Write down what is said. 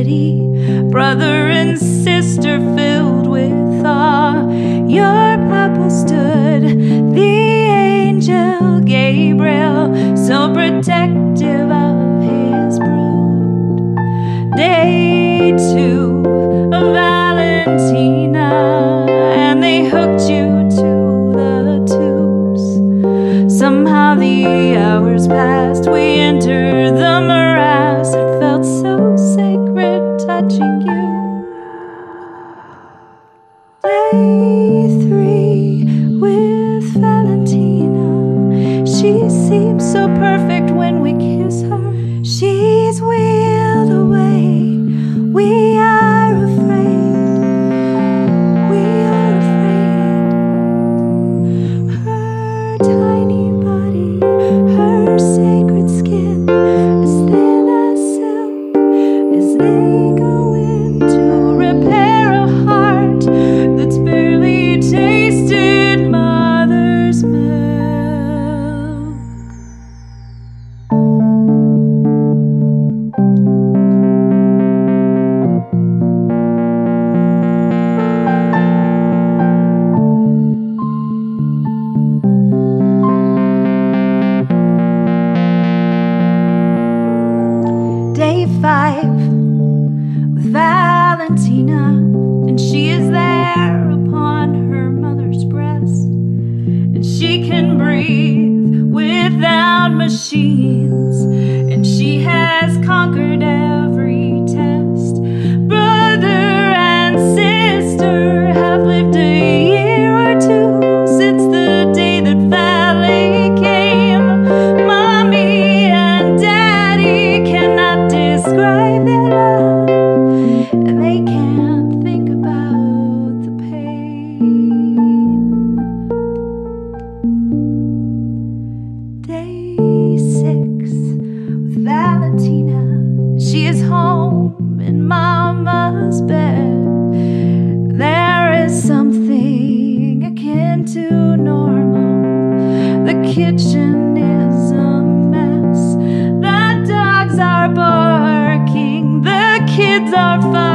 city, brother and sister filled with awe. Your papa stood, the angel Gabriel, so protective of his brood. Day 2 of Valentina, and they hooked you to the tubes. Somehow the hours passed, we entered the morass. It felt so sacred touching you. Day 3 with Valentina, she seems so perfect when we kiss her. She's wheeled away, we are afraid, we are afraid. Her tiny body, her sacred skin, as thin as silk, as they go in to repair a heart that's barely tasted mother's milk. Day 5 with Valentina, and she is there upon her mother's breast, and she can breathe without machines, and she has conquered every test. Brother and sister have lived a year or 2 since the day that Valley came. Mommy and Daddy cannot describe their love, and they can't think about the pain. Day 6 with Valentina, she is home in Mama's bed. There is something akin to normal. The kitchen is a mess. The dogs are barking, the kids are fighting.